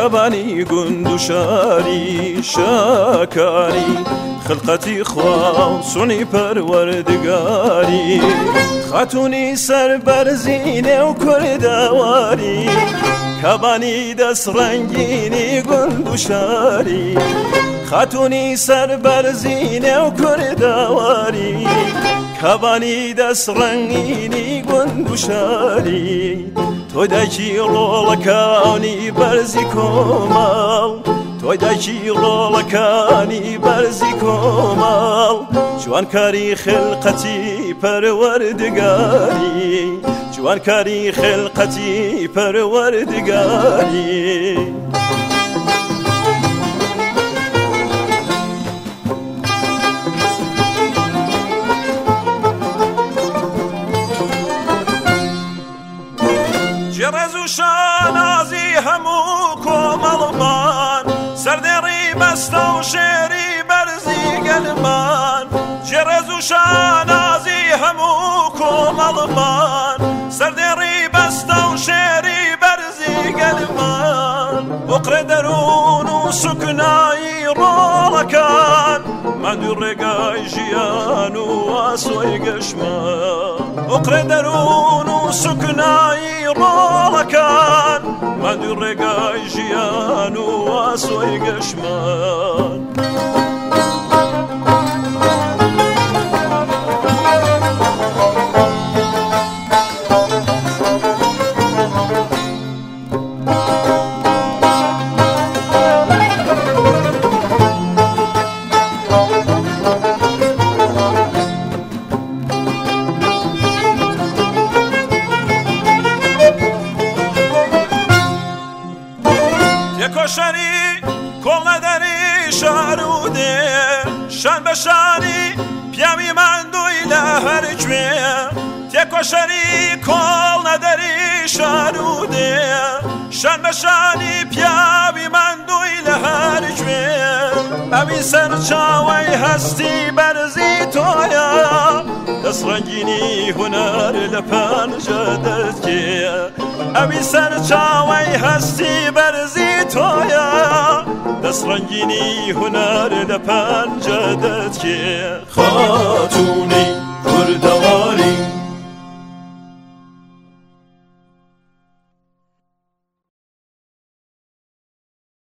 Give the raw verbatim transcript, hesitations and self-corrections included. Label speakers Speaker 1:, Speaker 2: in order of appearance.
Speaker 1: كباني قندشاري شاكاري خلقتي خوا صني پروردگاري خاتوني سر برزينه و كردواري كباني دست رنگيني قندشاري خاتوني سر برزينه و كردواري كباني دست رنگيني قندشاري توی دکی رولکانی برزی کمال توی دکی رولکانی برزی کمال جوان کاری خلقتی پروردگاری جوان کاری خلقتی پروردگاری جرزو شانازی همو کومالمان سردری بستا و شیری برزی گلمان جرزو شانازی همو کومالمان سردری بستا و شیری برزی گلمان اقر درون و سکنایی رولکان من دو رگای جیان و آسوی گشمان اقر درون و سکنایی رولکان من دو رگای جیان و آسوی گشمان کوشری کل نداری شاروده شن بشانی پیامی من دوی لهر جوه تی کوشری کل نداری شاروده شن بشانی پیامی من دوی لهر جوه امی سر چاوی هستی برزی تویا دست رنگینی هنر لپن جدد که امی سر چاوی هستی برزی دست رنگینی هنر لپن جدد که